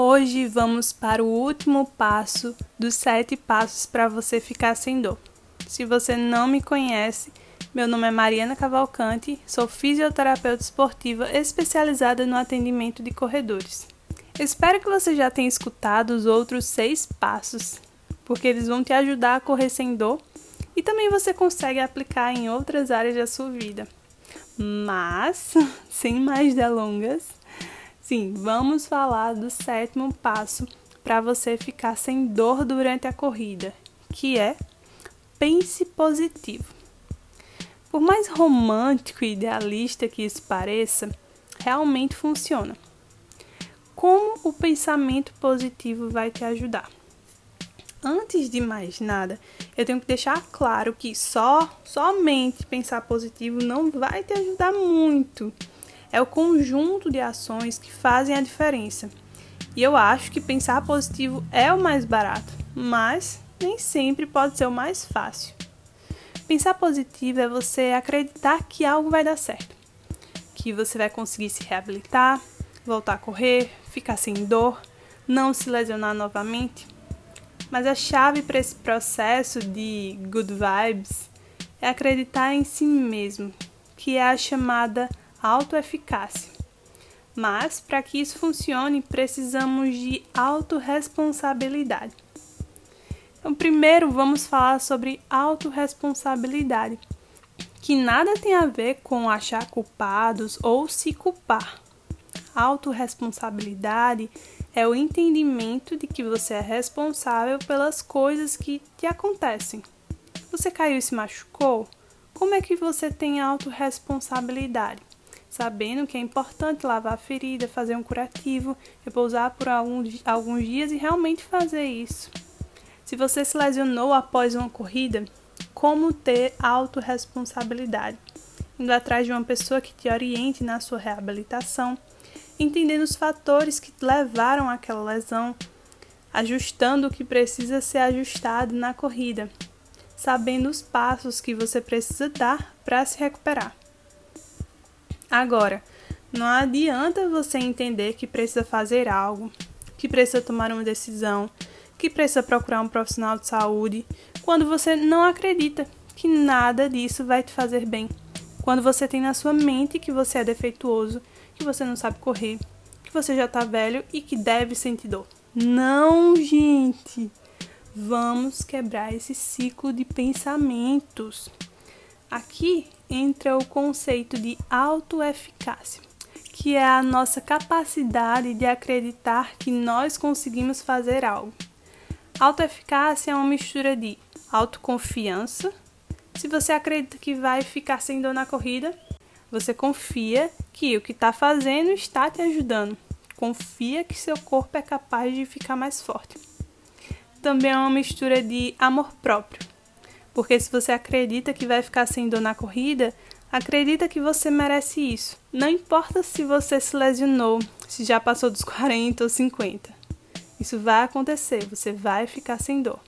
Hoje vamos para o último passo dos 7 passos para você ficar sem dor. Se você não me conhece, meu nome é Mariana Cavalcante, sou fisioterapeuta esportiva especializada no atendimento de corredores. Espero que você já tenha escutado os outros 6 passos, porque eles vão te ajudar a correr sem dor e também você consegue aplicar em outras áreas da sua vida. Mas, sem mais delongas, sim, vamos falar do 7º passo para você ficar sem dor durante a corrida, que é pense positivo. Por mais romântico e idealista que isso pareça, realmente funciona. Como o pensamento positivo vai te ajudar? Antes de mais nada, eu tenho que deixar claro que somente pensar positivo não vai te ajudar muito. É o conjunto de ações que fazem a diferença. E eu acho que pensar positivo é o mais barato, mas nem sempre pode ser o mais fácil. Pensar positivo é você acreditar que algo vai dar certo, que você vai conseguir se reabilitar, voltar a correr, ficar sem dor, não se lesionar novamente. Mas a chave para esse processo de good vibes é acreditar em si mesmo, que é a chamada autoeficácia. Mas, para que isso funcione, precisamos de autorresponsabilidade. Então, primeiro vamos falar sobre autorresponsabilidade, que nada tem a ver com achar culpados ou se culpar. Autorresponsabilidade é o entendimento de que você é responsável pelas coisas que te acontecem. Você caiu e se machucou? Como é que você tem autorresponsabilidade? Sabendo que é importante lavar a ferida, fazer um curativo, repousar por alguns dias e realmente fazer isso. Se você se lesionou após uma corrida, como ter autorresponsabilidade? Indo atrás de uma pessoa que te oriente na sua reabilitação, entendendo os fatores que te levaram àquela lesão, ajustando o que precisa ser ajustado na corrida, sabendo os passos que você precisa dar para se recuperar. Agora, não adianta você entender que precisa fazer algo, que precisa tomar uma decisão, que precisa procurar um profissional de saúde, quando você não acredita que nada disso vai te fazer bem. Quando você tem na sua mente que você é defeituoso, que você não sabe correr, que você já está velho e que deve sentir dor. Não, gente! Vamos quebrar esse ciclo de pensamentos. Aqui entra o conceito de autoeficácia, que é a nossa capacidade de acreditar que nós conseguimos fazer algo. Autoeficácia é uma mistura de autoconfiança. Se você acredita que vai ficar sem dor na corrida, você confia que o que está fazendo está te ajudando. Confia que seu corpo é capaz de ficar mais forte. Também é uma mistura de amor próprio. Porque se você acredita que vai ficar sem dor na corrida, acredita que você merece isso. Não importa se você se lesionou, se já passou dos 40 ou 50. Isso vai acontecer, você vai ficar sem dor.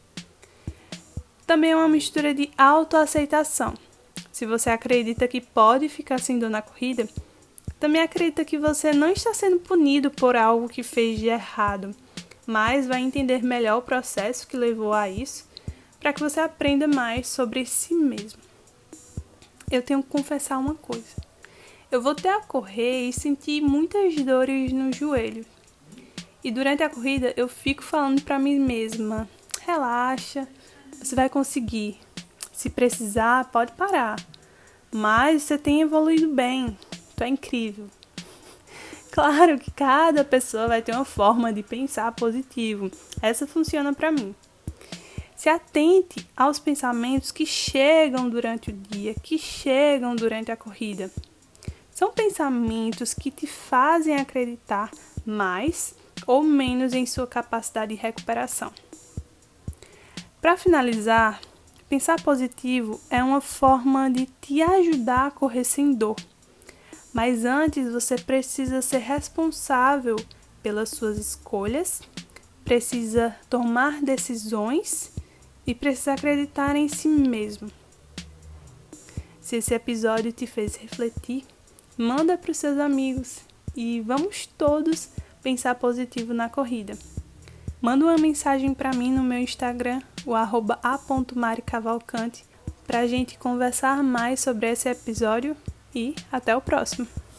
Também é uma mistura de autoaceitação. Se você acredita que pode ficar sem dor na corrida, também acredita que você não está sendo punido por algo que fez de errado, mas vai entender melhor o processo que levou a isso, para que você aprenda mais sobre si mesmo. Eu tenho que confessar uma coisa. Eu voltei a correr e senti muitas dores no joelho. E durante a corrida eu fico falando para mim mesma, relaxa, você vai conseguir. Se precisar, pode parar. Mas você tem evoluído bem, tu é incrível. Claro que cada pessoa vai ter uma forma de pensar positivo. Essa funciona para mim. Se atente aos pensamentos que chegam durante o dia, que chegam durante a corrida. São pensamentos que te fazem acreditar mais ou menos em sua capacidade de recuperação. Para finalizar, pensar positivo é uma forma de te ajudar a correr sem dor. Mas antes você precisa ser responsável pelas suas escolhas, precisa tomar decisões e precisa acreditar em si mesmo. Se esse episódio te fez refletir, manda para os seus amigos e vamos todos pensar positivo na corrida. Manda uma mensagem para mim no meu Instagram, o @a.maricavalcante, para a gente conversar mais sobre esse episódio e até o próximo!